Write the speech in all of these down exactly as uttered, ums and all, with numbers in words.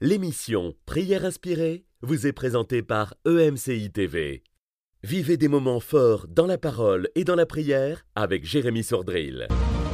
L'émission Prière inspirée vous est présentée par E M C I T V. Vivez des moments forts dans la parole et dans la prière avec Jérémy Sordrill.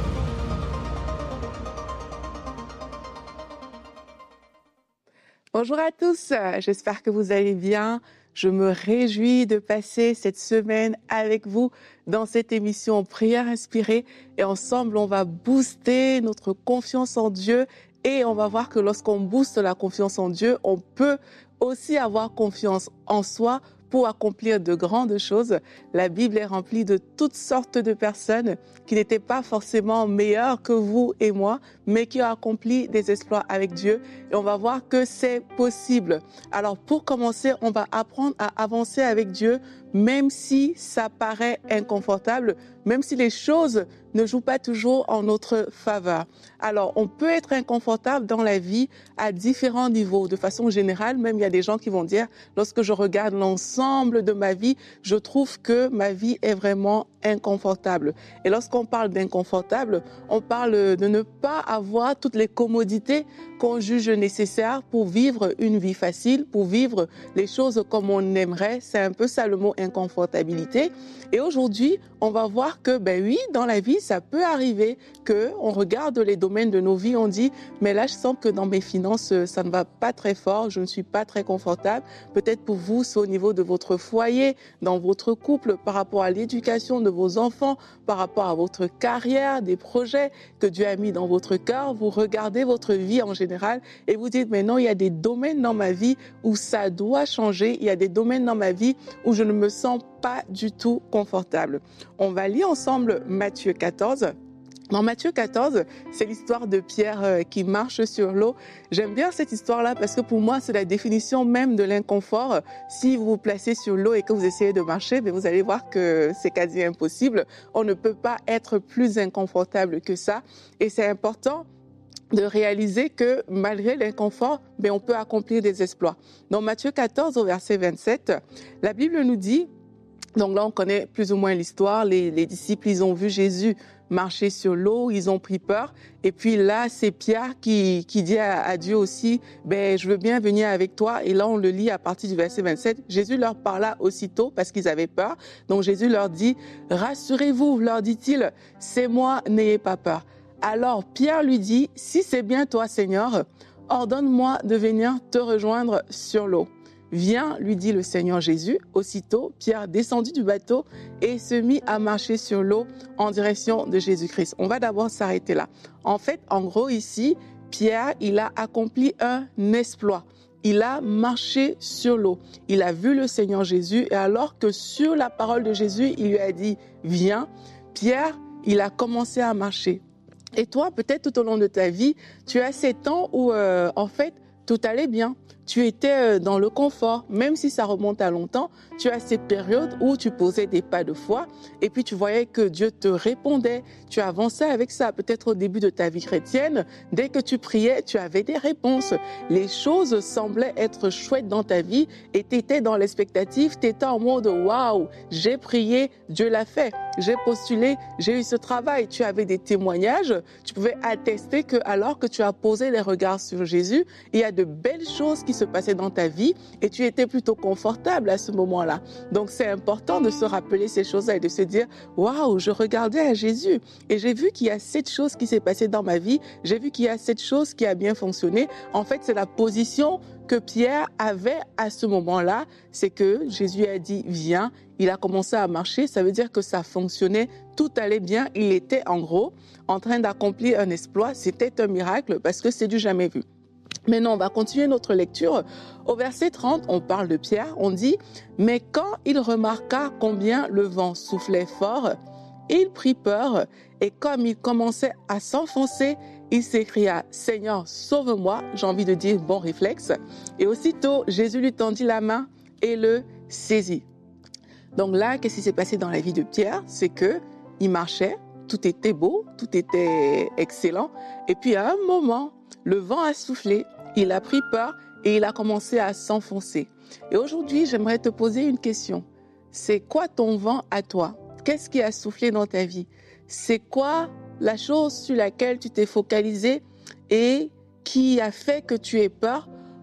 Bonjour à tous, j'espère que vous allez bien. Je me réjouis de passer cette semaine avec vous dans cette émission Prière inspirée et ensemble on va booster notre confiance en Dieu et on va voir que lorsqu'on booste la confiance en Dieu, on peut aussi avoir confiance en soi pour accomplir de grandes choses. La Bible est remplie de toutes sortes de personnes qui n'étaient pas forcément meilleures que vous et moi, mais qui ont accompli des exploits avec Dieu. Et on va voir que c'est possible. Alors pour commencer, on va apprendre à avancer avec Dieu, même si ça paraît inconfortable, même si les choses ne jouent pas toujours en notre faveur. Alors, on peut être inconfortable dans la vie à différents niveaux. De façon générale, même il y a des gens qui vont dire, lorsque je regarde l'ensemble de ma vie, je trouve que ma vie est vraiment inconfortable. Et lorsqu'on parle d'inconfortable, on parle de ne pas avoir toutes les commodités qu'on juge nécessaires pour vivre une vie facile, pour vivre les choses comme on aimerait. C'est un peu ça le mot inconfortabilité. Et aujourd'hui, on va voir que, ben oui, dans la vie, ça peut arriver qu'on regarde les domaines de nos vies, on dit, mais là, je sens que dans mes finances, ça ne va pas très fort, je ne suis pas très confortable. Peut-être pour vous, c'est au niveau de votre foyer, dans votre couple, par rapport à l'éducation de vos enfants, par rapport à votre carrière, des projets que Dieu a mis dans votre cœur. Vous regardez votre vie en général et vous dites, mais non, il y a des domaines dans ma vie où ça doit changer. Il y a des domaines dans ma vie où je ne me sens pas du tout confortable. On va lire ensemble Matthieu quatorze. Dans Matthieu quatorze, c'est l'histoire de Pierre qui marche sur l'eau. J'aime bien cette histoire-là parce que pour moi, c'est la définition même de l'inconfort. Si vous vous placez sur l'eau et que vous essayez de marcher, vous allez voir que c'est quasi impossible. On ne peut pas être plus inconfortable que ça. Et c'est important de réaliser que malgré l'inconfort, on peut accomplir des exploits. Dans Matthieu quatorze, au verset vingt-sept, la Bible nous dit, donc là on connaît plus ou moins l'histoire, les, les disciples, ils ont vu Jésus marcher sur l'eau, ils ont pris peur. Et puis là, c'est Pierre qui, qui dit à, à Dieu aussi, ben, je veux bien venir avec toi. Et là, on le lit à partir du verset vingt-sept. Jésus leur parla aussitôt parce qu'ils avaient peur. Donc Jésus leur dit, rassurez-vous, leur dit-il, c'est moi, n'ayez pas peur. Alors Pierre lui dit, si c'est bien toi, Seigneur, ordonne-moi de venir te rejoindre sur l'eau. Viens, lui dit le Seigneur Jésus. Aussitôt, Pierre descendit du bateau et se mit à marcher sur l'eau en direction de Jésus-Christ. On va d'abord s'arrêter là. En fait, en gros ici, Pierre, il a accompli un exploit. Il a marché sur l'eau. Il a vu le Seigneur Jésus et alors que sur la parole de Jésus, il lui a dit « Viens », Pierre, il a commencé à marcher. Et toi, peut-être tout au long de ta vie, tu as ces temps où, euh, en fait, tout allait bien. Tu étais dans le confort, même si ça remonte à longtemps, tu as ces périodes où tu posais des pas de foi et puis tu voyais que Dieu te répondait, tu avançais avec ça. Peut-être au début de ta vie chrétienne, dès que tu priais, tu avais des réponses. Les choses semblaient être chouettes dans ta vie et tu étais dans l'expectative, tu étais en mode « Waouh, j'ai prié, Dieu l'a fait, j'ai postulé, j'ai eu ce travail ». Tu avais des témoignages, tu pouvais attester que alors que tu as posé les regards sur Jésus, il y a de belles choses qui se passaient dans ta vie et tu étais plutôt confortable à ce moment-là. Donc c'est important de se rappeler ces choses-là et de se dire « Waouh, je regardais à Jésus et j'ai vu qu'il y a cette chose qui s'est passée dans ma vie, j'ai vu qu'il y a cette chose qui a bien fonctionné ». En fait, c'est la position que Pierre avait à ce moment-là, c'est que Jésus a dit « Viens ». Il a commencé à marcher, ça veut dire que ça fonctionnait, tout allait bien. Il était en gros en train d'accomplir un exploit, c'était un miracle parce que c'est du jamais vu. Maintenant, on va continuer notre lecture. Au verset trente, on parle de Pierre, on dit « Mais quand il remarqua combien le vent soufflait fort, il prit peur et comme il commençait à s'enfoncer, il s'écria « Seigneur, sauve-moi ». J'ai envie de dire bon réflexe. Et aussitôt, Jésus lui tendit la main et le saisit. Donc là, qu'est-ce qui s'est passé dans la vie de Pierre? C'est qu'il marchait, tout était beau, tout était excellent. Et puis à un moment, le vent a soufflé, il a pris peur et il a commencé à s'enfoncer. Et aujourd'hui, j'aimerais te poser une question. C'est quoi ton vent à toi? Qu'est-ce qui a soufflé dans ta vie? C'est quoi la chose sur laquelle tu t'es focalisé et qui a fait que tu aies peur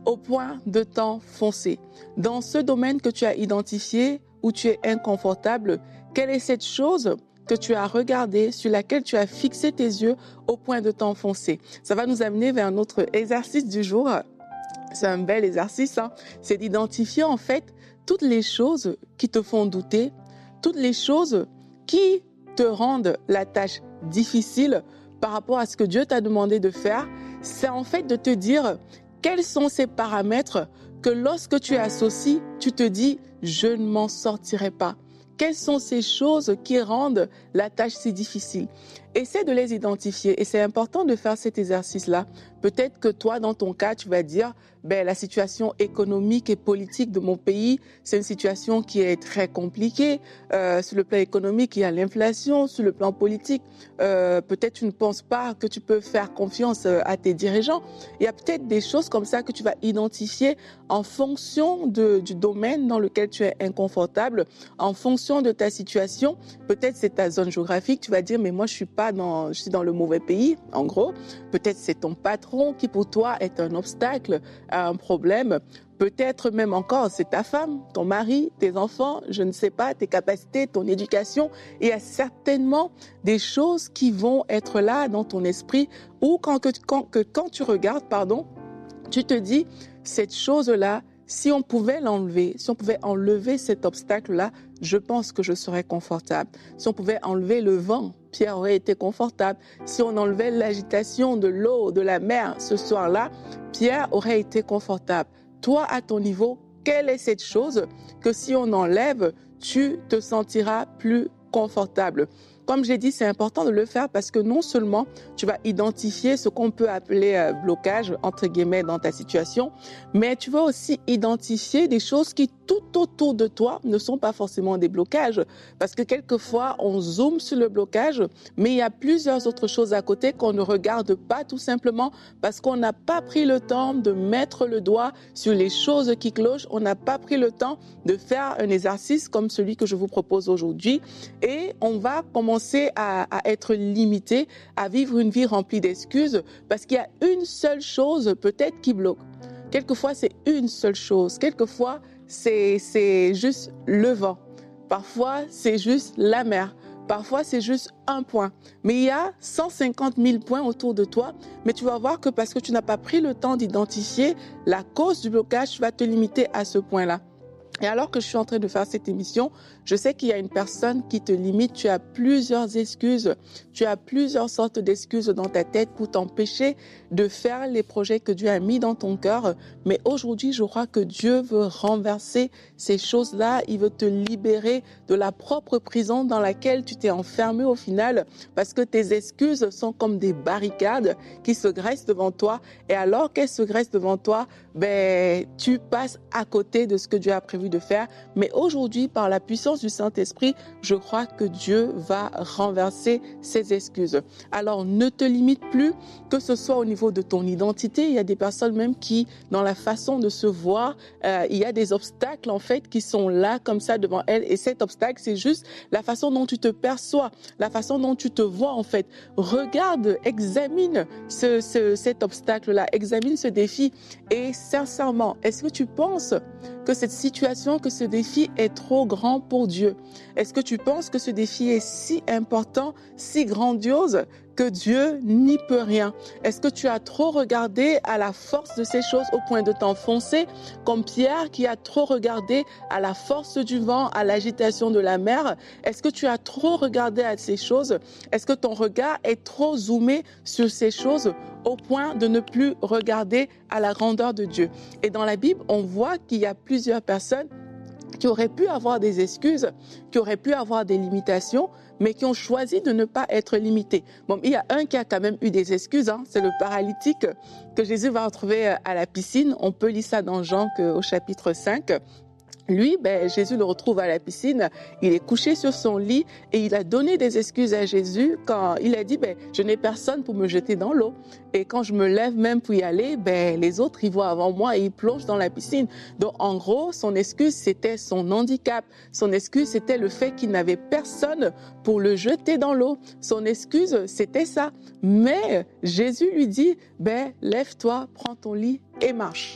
au point de t'enfoncer. Dans ce domaine que tu as identifié, où tu es inconfortable, quelle est cette chose que tu as regardée, sur laquelle tu as fixé tes yeux au point de t'enfoncer? Ça va nous amener vers notre exercice du jour. C'est un bel exercice, hein? C'est d'identifier en fait toutes les choses qui te font douter, toutes les choses qui te rendent la tâche difficile par rapport à ce que Dieu t'a demandé de faire. C'est en fait de te dire quels sont ces paramètres que lorsque tu associes, tu te dis « je ne m'en sortirai pas ». Quelles sont ces choses qui rendent la tâche si difficile? Essaie de les identifier et c'est important de faire cet exercice-là. Peut-être que toi, dans ton cas, tu vas dire ben, la situation économique et politique de mon pays, c'est une situation qui est très compliquée. Euh, sur le plan économique, il y a l'inflation. Sur le plan politique, euh, peut-être tu ne penses pas que tu peux faire confiance à tes dirigeants. Il y a peut-être des choses comme ça que tu vas identifier en fonction de, du domaine dans lequel tu es inconfortable, en fonction de ta situation. Peut-être c'est ta zone géographique. Tu vas dire, mais moi, je suis pas dans, je suis dans le mauvais pays, en gros. Peut-être c'est ton patron qui, pour toi, est un obstacle, un problème. Peut-être même encore, c'est ta femme, ton mari, tes enfants, je ne sais pas, tes capacités, ton éducation. Il y a certainement des choses qui vont être là dans ton esprit ou quand, que, quand, que, quand tu regardes, pardon, tu te dis, cette chose-là, si on pouvait l'enlever, si on pouvait enlever cet obstacle-là, je pense que je serais confortable. Si on pouvait enlever le vent, Pierre aurait été confortable. Si on enlevait l'agitation de l'eau, de la mer ce soir-là, Pierre aurait été confortable. Toi, à ton niveau, quelle est cette chose que si on enlève, tu te sentiras plus confortable? Comme j'ai dit, c'est important de le faire parce que non seulement tu vas identifier ce qu'on peut appeler euh, blocage, entre guillemets, dans ta situation, mais tu vas aussi identifier des choses qui, tout autour de toi, ne sont pas forcément des blocages. Parce que quelquefois, on zoome sur le blocage, mais il y a plusieurs autres choses à côté qu'on ne regarde pas tout simplement parce qu'on n'a pas pris le temps de mettre le doigt sur les choses qui clochent. On n'a pas pris le temps de faire un exercice comme celui que je vous propose aujourd'hui. Et on va commencer À, à être limité, à vivre une vie remplie d'excuses parce qu'il y a une seule chose peut-être qui bloque. Quelquefois, c'est une seule chose. Quelquefois, c'est, c'est juste le vent. Parfois, c'est juste la mer. Parfois, c'est juste un point. Mais il y a cent cinquante mille points autour de toi. Mais tu vas voir que parce que tu n'as pas pris le temps d'identifier la cause du blocage, tu vas te limiter à ce point-là. Et alors que je suis en train de faire cette émission, je sais qu'il y a une personne qui te limite. Tu as plusieurs excuses. Tu as plusieurs sortes d'excuses dans ta tête pour t'empêcher de faire les projets que Dieu a mis dans ton cœur. Mais aujourd'hui, je crois que Dieu veut renverser ces choses-là. Il veut te libérer de la propre prison dans laquelle tu t'es enfermé au final parce que tes excuses sont comme des barricades qui se graissent devant toi. Et alors qu'elles se graissent devant toi, ben, tu passes à côté de ce que Dieu a prévu de faire. Mais aujourd'hui, par la puissance du Saint-Esprit, je crois que Dieu va renverser ces excuses. Alors, ne te limite plus, que ce soit au niveau de ton identité. Il y a des personnes même qui, dans la façon de se voir, euh, il y a des obstacles en fait qui sont là comme ça devant elles. Et cet obstacle, c'est juste la façon dont tu te perçois, la façon dont tu te vois en fait. Regarde, examine ce, ce, cet obstacle-là, examine ce défi. Et sincèrement, est-ce que tu penses que cette situation, que ce défi est trop grand pour Dieu? Est-ce que tu penses que ce défi est si important, si grandiose que Dieu n'y peut rien? Est-ce que tu as trop regardé à la force de ces choses au point de t'enfoncer, comme Pierre qui a trop regardé à la force du vent, à l'agitation de la mer? Est-ce que tu as trop regardé à ces choses? Est-ce que ton regard est trop zoomé sur ces choses au point de ne plus regarder à la grandeur de Dieu? Et dans la Bible, on voit qu'il y a plusieurs personnes qui auraient pu avoir des excuses, qui auraient pu avoir des limitations, mais qui ont choisi de ne pas être limités. Bon, il y a un qui a quand même eu des excuses, hein, c'est le paralytique que Jésus va retrouver à la piscine. On peut lire ça dans Jean au chapitre cinq. Lui, ben, Jésus le retrouve à la piscine, il est couché sur son lit et il a donné des excuses à Jésus quand il a dit ben, « je n'ai personne pour me jeter dans l'eau ». Et quand je me lève même pour y aller, ben, les autres y voient avant moi et ils plongent dans la piscine. Donc en gros, son excuse, c'était son handicap. Son excuse, c'était le fait qu'il n'avait personne pour le jeter dans l'eau. Son excuse, c'était ça. Mais Jésus lui dit ben, « lève-toi, prends ton lit et marche ».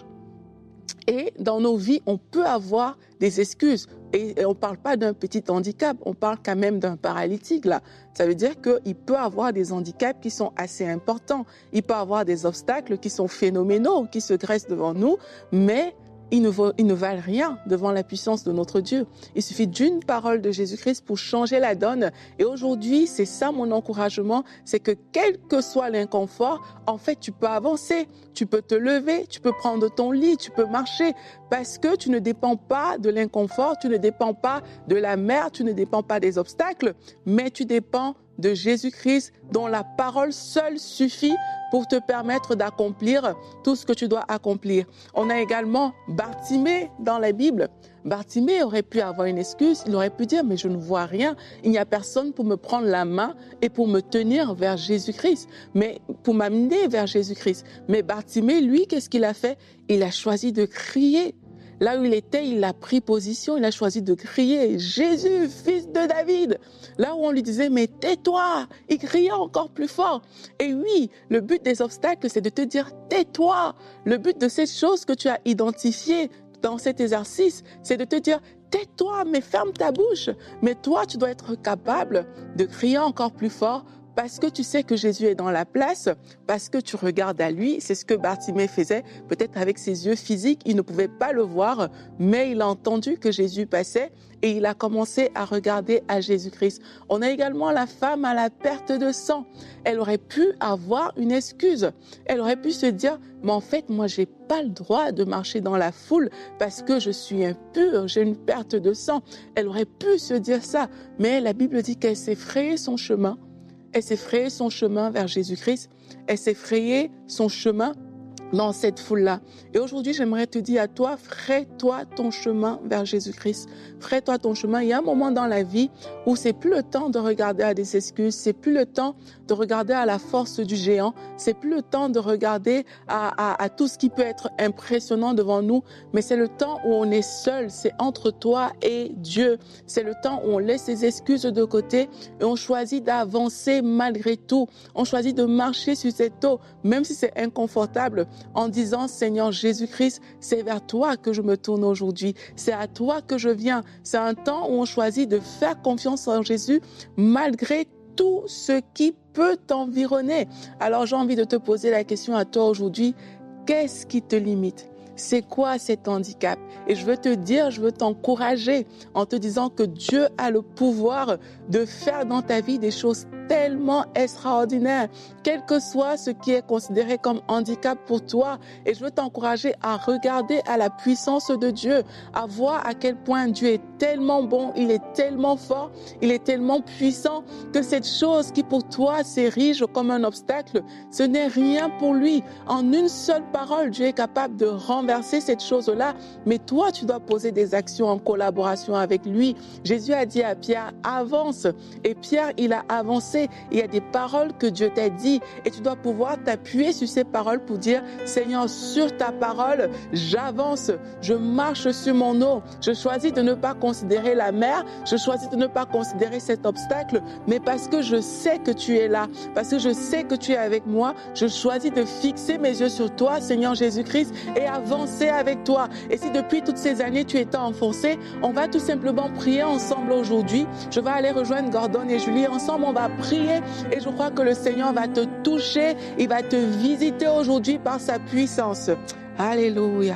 Et dans nos vies, on peut avoir des excuses. Et on ne parle pas d'un petit handicap, on parle quand même d'un paralytique là. Ça veut dire qu'il peut avoir des handicaps qui sont assez importants. Il peut avoir des obstacles qui sont phénoménaux, qui se dressent devant nous, mais ils ne, vaut, ils ne valent rien devant la puissance de notre Dieu. Il suffit d'une parole de Jésus-Christ pour changer la donne. Et aujourd'hui, c'est ça mon encouragement, c'est que quel que soit l'inconfort, en fait, tu peux avancer, tu peux te lever, tu peux prendre ton lit, tu peux marcher, parce que tu ne dépends pas de l'inconfort, tu ne dépends pas de la mer, tu ne dépends pas des obstacles, mais tu dépends de Jésus-Christ, dont la parole seule suffit pour te permettre d'accomplir tout ce que tu dois accomplir. On a également Bartimée dans la Bible. Bartimée aurait pu avoir une excuse, il aurait pu dire « mais je ne vois rien, il n'y a personne pour me prendre la main et pour me tenir vers Jésus-Christ, mais pour m'amener vers Jésus-Christ ». Mais Bartimée, lui, qu'est-ce qu'il a fait? Il a choisi de crier. Là où il était, il a pris position, il a choisi de crier « Jésus, fils de David !» Là où on lui disait « mais tais-toi !» Il criait encore plus fort. Et oui, le but des obstacles, c'est de te dire « tais-toi !» Le but de cette chose que tu as identifiée dans cet exercice, c'est de te dire « tais-toi, mais ferme ta bouche !» Mais toi, tu dois être capable de crier encore plus fort parce que tu sais que Jésus est dans la place, parce que tu regardes à lui. C'est ce que Bartimée faisait, peut-être avec ses yeux physiques, il ne pouvait pas le voir, mais il a entendu que Jésus passait et il a commencé à regarder à Jésus-Christ. On a également la femme à la perte de sang. Elle aurait pu avoir une excuse. Elle aurait pu se dire, mais en fait, moi, j'ai pas le droit de marcher dans la foule parce que je suis impure, j'ai une perte de sang. Elle aurait pu se dire ça, mais la Bible dit qu'elle s'est frayé son chemin. Elle s'est frayé son chemin vers Jésus-Christ. Elle s'est frayé son chemin dans cette foule-là. Et aujourd'hui, j'aimerais te dire à toi, fraye-toi ton chemin vers Jésus-Christ. Fraye-toi ton chemin. Il y a un moment dans la vie où c'est plus le temps de regarder à des excuses, c'est plus le temps de regarder à la force du géant, c'est plus le temps de regarder à, à, à tout ce qui peut être impressionnant devant nous, mais c'est le temps où on est seul, c'est entre toi et Dieu. C'est le temps où on laisse ses excuses de côté et on choisit d'avancer malgré tout. On choisit de marcher sur cette eau, même si c'est inconfortable, en disant, Seigneur Jésus-Christ, c'est vers toi que je me tourne aujourd'hui. C'est à toi que je viens. C'est un temps où on choisit de faire confiance en Jésus malgré tout ce qui peut t'environner. Alors j'ai envie de te poser la question à toi aujourd'hui. Qu'est-ce qui te limite? C'est quoi cet handicap? Et je veux te dire, je veux t'encourager en te disant que Dieu a le pouvoir de faire dans ta vie des choses tellement extraordinaires, quel que soit ce qui est considéré comme handicap pour toi. Et je veux t'encourager à regarder à la puissance de Dieu, à voir à quel point Dieu est tellement bon, il est tellement fort, il est tellement puissant que cette chose qui pour toi s'érige comme un obstacle, ce n'est rien pour lui. En une seule parole, Dieu est capable de renverser cette chose-là, mais toi, tu dois poser des actions en collaboration avec lui. Jésus a dit à Pierre, avance. Et Pierre, il a avancé. Il y a des paroles que Dieu t'a dit et tu dois pouvoir t'appuyer sur ces paroles pour dire, Seigneur, sur ta parole, j'avance, je marche sur mon eau. Je choisis de ne pas considérer la mer, je choisis de ne pas considérer cet obstacle, mais parce que je sais que tu es là, parce que je sais que tu es avec moi, je choisis de fixer mes yeux sur toi, Seigneur Jésus-Christ, et avancer avec toi. Et si depuis toutes ces années tu étais enfoncé, on va tout simplement prier ensemble aujourd'hui. Je vais aller rejoindre Gordon et Julie. Ensemble, on va prier et je crois que le Seigneur va te toucher, il va te visiter aujourd'hui par sa puissance. Alléluia.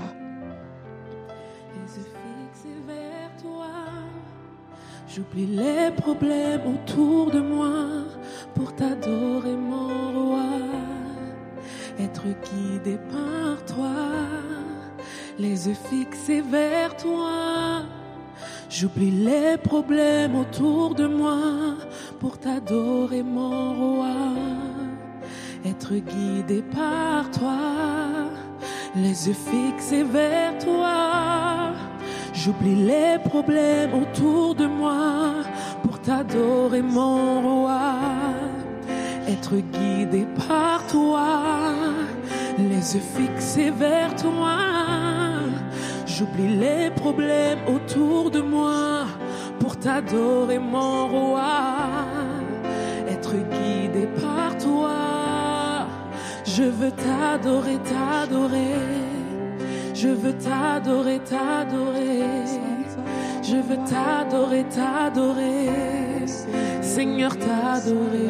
Les yeux fixés vers toi, j'oublie les problèmes autour de moi pour t'adorer mon roi, être guidé par toi. Les yeux fixés vers toi, j'oublie les problèmes autour de moi pour t'adorer mon roi, être guidé par toi. Les yeux fixés vers toi, j'oublie les problèmes autour de moi pour t'adorer mon roi, être guidé par toi. Les yeux fixés vers toi, j'oublie les problèmes autour de moi pour t'adorer mon roi, être guidé par toi. Je veux t'adorer, t'adorer. Je veux t'adorer, t'adorer. Je veux t'adorer, t'adorer. Seigneur, t'adorer.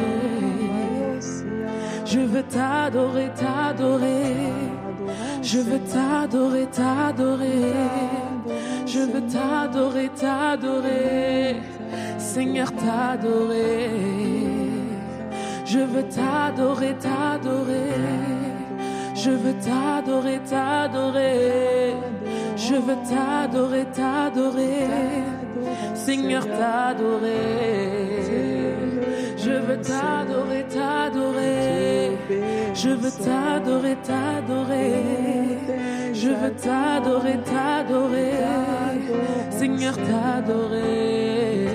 Je veux t'adorer, t'adorer. Je veux t'adorer, t'adorer. Je veux t'adorer, t'adorer. Seigneur, t'adorer. Je veux t'adorer, t'adorer. Je veux t'adorer, t'adorer. Je veux t'adorer, t'adorer. Seigneur, t'adorer. Je veux t'adorer, t'adorer. Je veux t'adorer, t'adorer. Je veux t'adorer, t'adorer. Seigneur, t'adorer.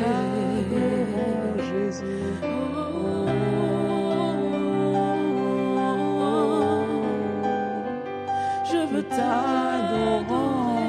Je veux t'adorer.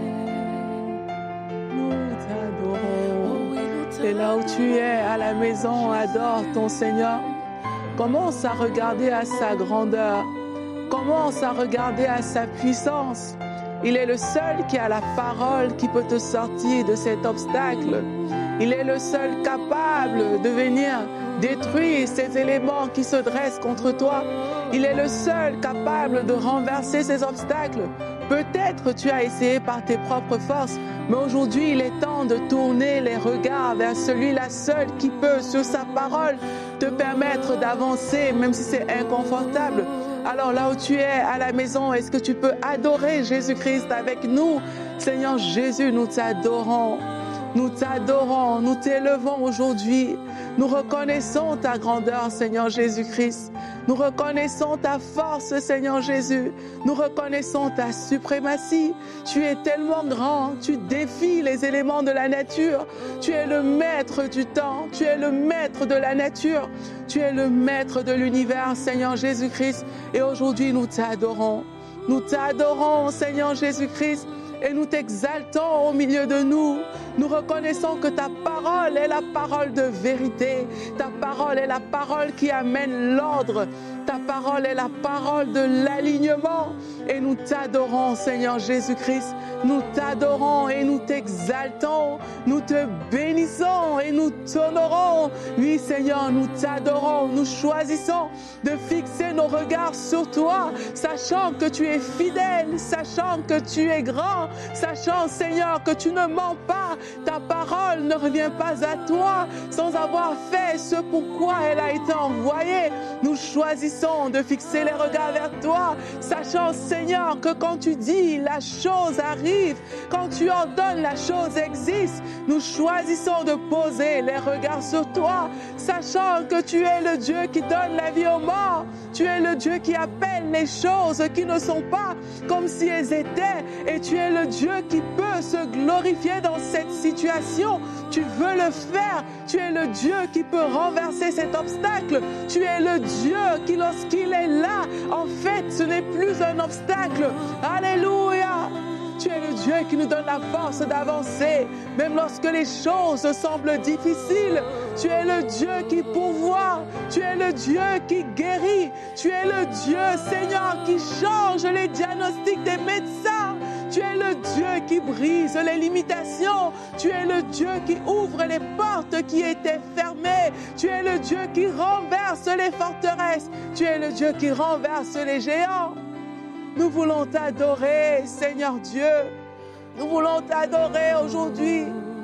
Nous t'adorons. Et là où tu es, à la maison, adore ton Seigneur. Commence à regarder à sa grandeur. Commence à regarder à sa puissance. Il est le seul qui a la parole qui peut te sortir de cet obstacle. Il est le seul capable de venir détruire ces éléments qui se dressent contre toi. Il est le seul capable de renverser ces obstacles. Peut-être tu as essayé par tes propres forces, mais aujourd'hui il est temps de tourner les regards vers celui-là seul qui peut, sur sa parole, te permettre d'avancer, même si c'est inconfortable. Alors là où tu es à la maison, est-ce que tu peux adorer Jésus-Christ avec nous? Seigneur Jésus, nous t'adorons. Nous t'adorons, nous t'élevons aujourd'hui. Nous reconnaissons ta grandeur, Seigneur Jésus-Christ. Nous reconnaissons ta force, Seigneur Jésus. Nous reconnaissons ta suprématie. Tu es tellement grand, tu défies les éléments de la nature. Tu es le maître du temps, tu es le maître de la nature. Tu es le maître de l'univers, Seigneur Jésus-Christ. Et aujourd'hui, nous t'adorons. Nous t'adorons, Seigneur Jésus-Christ. Et nous t'exaltons au milieu de nous. Nous reconnaissons que ta parole est la parole de vérité. Ta parole est la parole qui amène l'ordre. Ta parole est la parole de l'alignement. Et nous t'adorons, Seigneur Jésus-Christ. Nous t'adorons et nous t'exaltons. Nous te bénissons et nous t'honorons. Oui, Seigneur, nous t'adorons. Nous choisissons de fixer nos regards sur toi, sachant que tu es fidèle, sachant que tu es grand, sachant, Seigneur, que tu ne mens pas. Ta parole ne revient pas à toi sans avoir fait ce pourquoi elle a été envoyée. Nous choisissons de fixer les regards vers toi, sachant, Seigneur, que quand tu dis, la chose arrive. Quand tu ordonnes, la chose existe. Nous choisissons de poser les regards sur toi, sachant que tu es le Dieu qui donne la vie aux morts. Tu es le Dieu qui appelle les choses qui ne sont pas comme si elles étaient. Et tu es le Dieu qui peut se glorifier dans cette situation. Tu veux le faire. Tu es le Dieu qui peut renverser cet obstacle. Tu es le Dieu qui, lorsqu'il est là, en fait, ce n'est plus un obstacle. Alléluia. Tu es le Dieu qui nous donne la force d'avancer, même lorsque les choses semblent difficiles. Tu es le Dieu qui pourvoit. Tu es le Dieu qui guérit. Tu es le Dieu, Seigneur, qui change les diagnostics des médecins. Tu es le Dieu qui brise les limitations. Tu es le Dieu qui ouvre les portes qui étaient fermées. Tu es le Dieu qui renverse les forteresses. Tu es le Dieu qui renverse les géants. Nous voulons t'adorer, Seigneur Dieu. Nous voulons t'adorer aujourd'hui.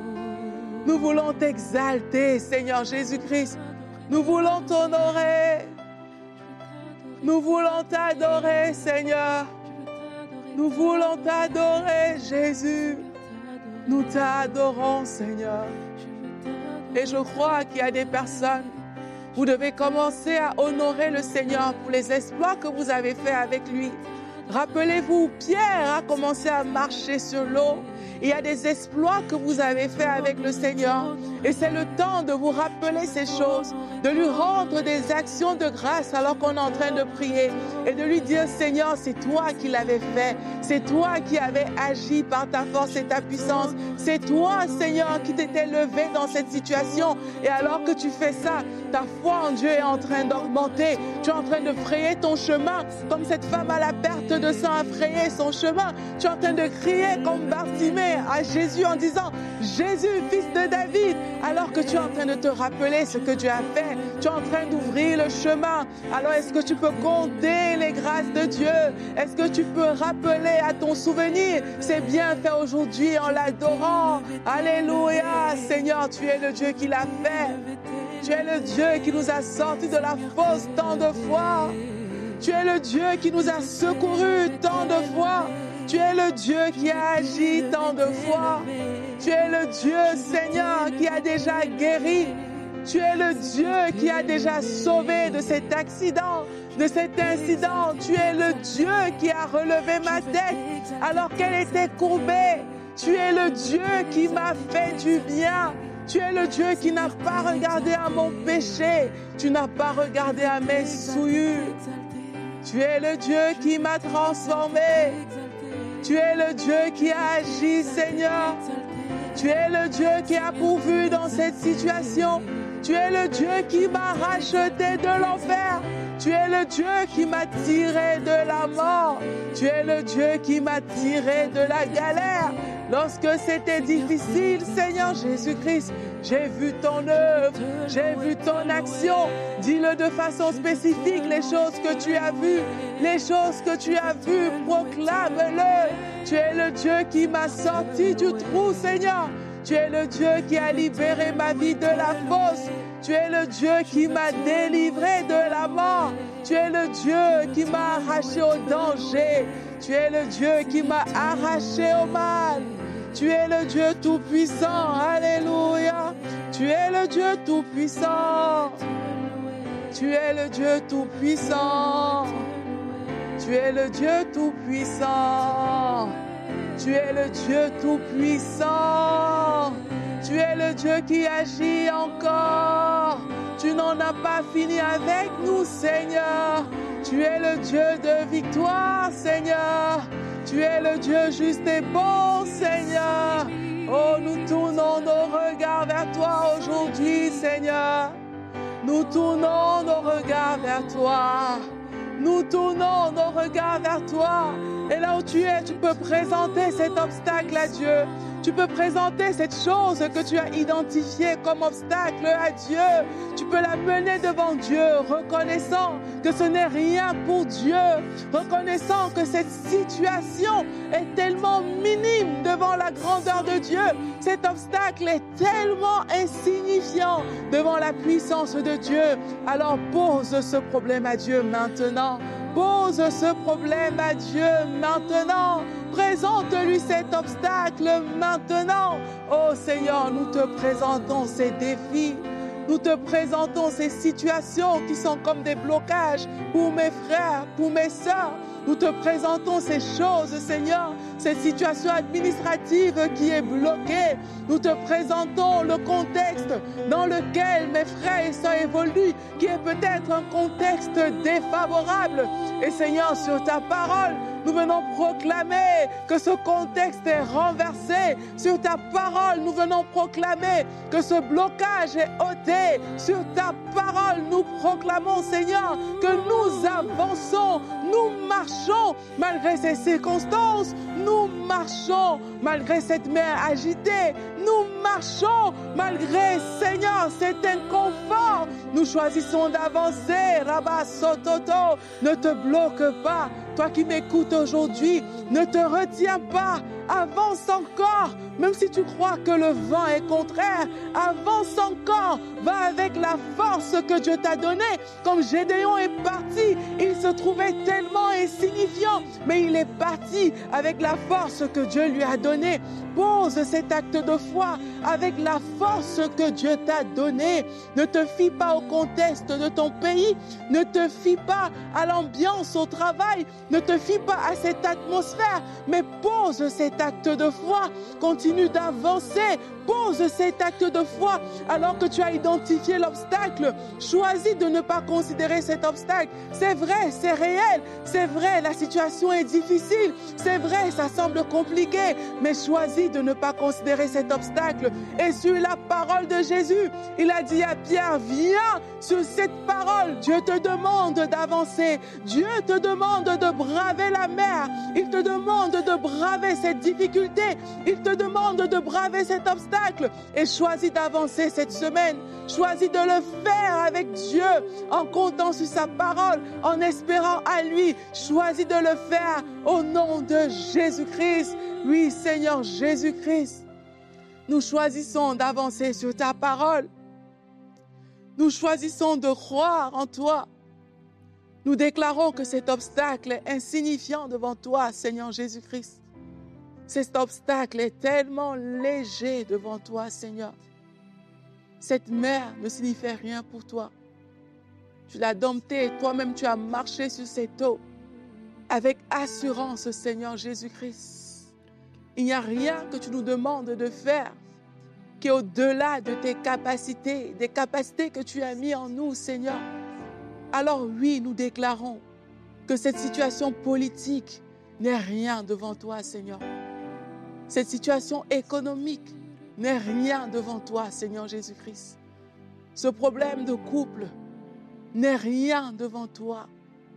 Nous voulons t'exalter, Seigneur Jésus-Christ. Nous voulons t'honorer. Nous voulons t'adorer, Seigneur. Nous voulons t'adorer, Jésus. Nous t'adorons, Seigneur. Et je crois qu'il y a des personnes, vous devez commencer à honorer le Seigneur pour les exploits que vous avez faits avec lui. Rappelez-vous, Pierre a commencé à marcher sur l'eau. Il y a des exploits que vous avez faits avec le Seigneur. Et c'est le temps de vous rappeler ces choses, de lui rendre des actions de grâce alors qu'on est en train de prier. Et de lui dire, Seigneur, c'est toi qui l'avais fait. C'est toi qui avais agi par ta force et ta puissance. C'est toi, Seigneur, qui t'étais levé dans cette situation. Et alors que tu fais ça, ta foi en Dieu est en train d'augmenter. Tu es en train de frayer ton chemin, comme cette femme à la perte de sang a frayé son chemin. Tu es en train de crier comme Bartimée à Jésus en disant « Jésus, fils de David », alors que tu es en train de te rappeler ce que Dieu a fait. Tu es en train d'ouvrir le chemin. Alors est-ce que tu peux compter les grâces de Dieu? Est-ce que tu peux rappeler à ton souvenir ses bienfaits aujourd'hui en l'adorant? Alléluia, Seigneur, tu es le Dieu qui l'a fait. Tu es le Dieu qui nous a sortis de la fosse tant de fois. Tu es le Dieu qui nous a secourus tant de fois. Tu es le Dieu qui a agi tant de fois. Tu es le Dieu, Seigneur, qui a déjà guéri. Tu es le Dieu qui a déjà sauvé de cet accident, de cet incident. Tu es le Dieu qui a relevé ma tête alors qu'elle était courbée. Tu es le Dieu qui m'a fait du bien. Tu es le Dieu qui n'a pas regardé à mon péché. Tu n'as pas regardé à mes souillures. Tu es le Dieu qui m'a transformé. Tu es le Dieu qui a agi, Seigneur. Tu es le Dieu qui a pourvu dans cette situation. Tu es le Dieu qui m'a racheté de l'enfer. Tu es le Dieu qui m'a tiré de la mort. Tu es le Dieu qui m'a tiré de la galère. Lorsque c'était difficile, Seigneur Jésus-Christ, j'ai vu ton œuvre, j'ai vu ton action. Dis-le de façon spécifique, les choses que tu as vues, les choses que tu as vues, proclame-le. Tu es le Dieu qui m'a sorti du trou, Seigneur. Tu es le Dieu qui a libéré ma vie de la fosse. Tu es le Dieu qui m'a délivré de la mort. Tu es le Dieu qui m'a arraché au danger. Tu es le Dieu qui m'a arraché au mal. Tu es le Dieu tout-puissant. Alléluia. Tu es le Dieu tout-puissant. Tu es le Dieu tout-puissant. Tu es le Dieu tout-puissant. Tu es le Dieu tout-puissant. Tu es le Dieu qui agit encore. Tu n'en as pas fini avec nous, Seigneur. Tu es le Dieu de victoire, Seigneur. Tu es le Dieu juste et bon, Seigneur. Oh, nous tournons nos regards vers toi aujourd'hui, Seigneur. Nous tournons nos regards vers toi. Nous tournons nos regards vers toi. Et là où tu es, tu peux présenter cet obstacle à Dieu. Tu peux présenter cette chose que tu as identifiée comme obstacle à Dieu. Tu peux la mener devant Dieu, reconnaissant que ce n'est rien pour Dieu. Reconnaissant que cette situation est tellement minime devant la grandeur de Dieu. Cet obstacle est tellement insignifiant devant la puissance de Dieu. Alors pose ce problème à Dieu maintenant. Pose ce problème à Dieu maintenant. Présente-lui cet obstacle maintenant. Oh Seigneur, nous te présentons ces défis. Nous te présentons ces situations qui sont comme des blocages pour mes frères, pour mes sœurs. Nous te présentons ces choses, Seigneur, cette situation administrative qui est bloquée. Nous te présentons le contexte dans lequel mes frères et sœurs évoluent, qui est peut-être un contexte défavorable. Et Seigneur, sur ta parole, nous venons proclamer que ce contexte est renversé. Sur ta parole, nous venons proclamer que ce blocage est ôté. Sur ta parole, nous proclamons, Seigneur, que nous avançons, nous marchons malgré ces circonstances. Nous marchons malgré cette mer agitée. Nous marchons malgré, Seigneur, cet inconfort. Nous choisissons d'avancer. Rabba Sototo, ne te bloque pas. Toi qui m'écoutes aujourd'hui, ne te retiens pas. Avance encore, même si tu crois que le vent est contraire. Avance encore, va avec la force que Dieu t'a donnée. Comme Gédéon est parti, il se trouvait tellement insignifiant, mais il est parti avec la force que Dieu lui a donnée. Pose cet acte de foi avec la force que Dieu t'a donnée. Ne te fie pas au contexte de ton pays, ne te fie pas à l'ambiance au travail, Ne te fie pas à cette atmosphère, mais pose cet acte de foi. Continue d'avancer. Pose cet acte de foi alors que tu as identifié l'obstacle. Choisis de ne pas considérer cet obstacle. C'est vrai, c'est réel. C'est vrai, la situation est difficile. C'est vrai, ça semble compliqué. Mais choisis de ne pas considérer cet obstacle. Et sur la parole de Jésus, il a dit à Pierre, viens sur cette parole. Dieu te demande d'avancer. Dieu te demande de braver la mer. Il te demande de braver cette difficulté. Il te demande de braver cet obstacle. Et choisis d'avancer cette semaine. Choisis de le faire avec Dieu en comptant sur sa parole, en espérant à lui. Choisis de le faire au nom de Jésus-Christ. Oui, Seigneur Jésus-Christ, nous choisissons d'avancer sur ta parole. Nous choisissons de croire en toi. Nous déclarons que cet obstacle est insignifiant devant toi, Seigneur Jésus-Christ. Cet obstacle est tellement léger devant toi, Seigneur. Cette mer ne signifie rien pour toi. Tu l'as domptée, toi-même tu as marché sur cette eau avec assurance, Seigneur Jésus-Christ. Il n'y a rien que tu nous demandes de faire qui est au-delà de tes capacités, des capacités que tu as mises en nous, Seigneur. Alors oui, nous déclarons que cette situation politique n'est rien devant toi, Seigneur. Cette situation économique n'est rien devant toi, Seigneur Jésus-Christ. Ce problème de couple n'est rien devant toi.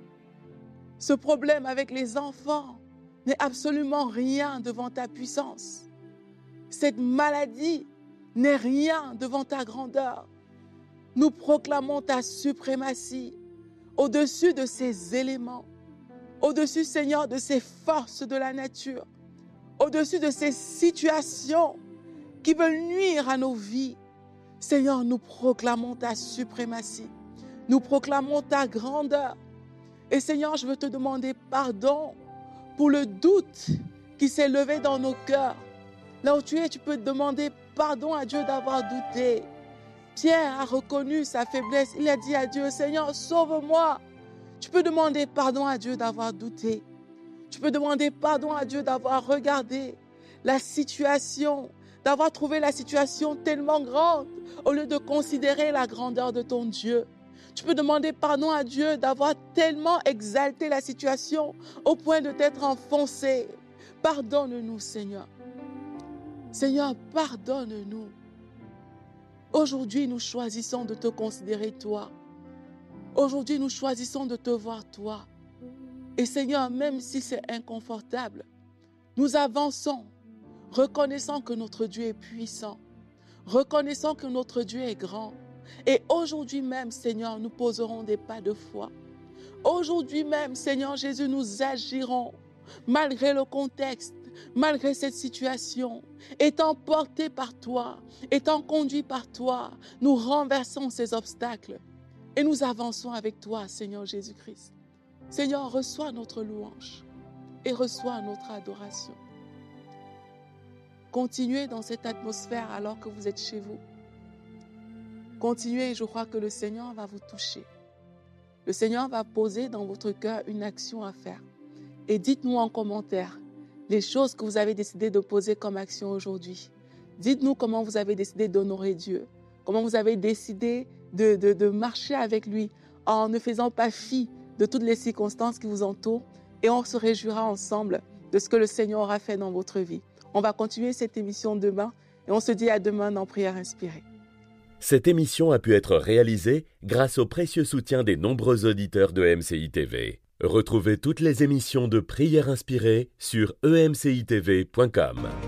Ce problème avec les enfants n'est absolument rien devant ta puissance. Cette maladie n'est rien devant ta grandeur. Nous proclamons ta suprématie au-dessus de ces éléments, au-dessus, Seigneur, de ces forces de la nature, au-dessus de ces situations qui veulent nuire à nos vies. Seigneur, nous proclamons ta suprématie. Nous proclamons ta grandeur. Et Seigneur, je veux te demander pardon pour le doute qui s'est levé dans nos cœurs. Là où tu es, tu peux demander pardon à Dieu d'avoir douté. Pierre a reconnu sa faiblesse. Il a dit à Dieu, Seigneur, sauve-moi. Tu peux demander pardon à Dieu d'avoir douté. Tu peux demander pardon à Dieu d'avoir regardé la situation, d'avoir trouvé la situation tellement grande au lieu de considérer la grandeur de ton Dieu. Tu peux demander pardon à Dieu d'avoir tellement exalté la situation au point de t'être enfoncé. Pardonne-nous, Seigneur. Seigneur, pardonne-nous. Aujourd'hui, nous choisissons de te considérer toi. Aujourd'hui, nous choisissons de te voir toi. Et Seigneur, même si c'est inconfortable, nous avançons, reconnaissant que notre Dieu est puissant, reconnaissant que notre Dieu est grand. Et aujourd'hui même, Seigneur, nous poserons des pas de foi. Aujourd'hui même, Seigneur Jésus, nous agirons malgré le contexte, malgré cette situation. Étant portés par toi, étant conduits par toi, nous renversons ces obstacles et nous avançons avec toi, Seigneur Jésus-Christ. Seigneur, reçois notre louange et reçois notre adoration. Continuez dans cette atmosphère alors que vous êtes chez vous. Continuez, je crois que le Seigneur va vous toucher. Le Seigneur va poser dans votre cœur une action à faire. Et dites-nous en commentaire les choses que vous avez décidé de poser comme action aujourd'hui. Dites-nous comment vous avez décidé d'honorer Dieu, comment vous avez décidé de, de, de marcher avec lui en ne faisant pas fi de toutes les circonstances qui vous entourent, et on se réjouira ensemble de ce que le Seigneur aura fait dans votre vie. On va continuer cette émission demain et on se dit à demain dans Prière Inspirée. Cette émission a pu être réalisée grâce au précieux soutien des nombreux auditeurs de M C I T V. Retrouvez toutes les émissions de Prière Inspirée sur e m c i t v point com.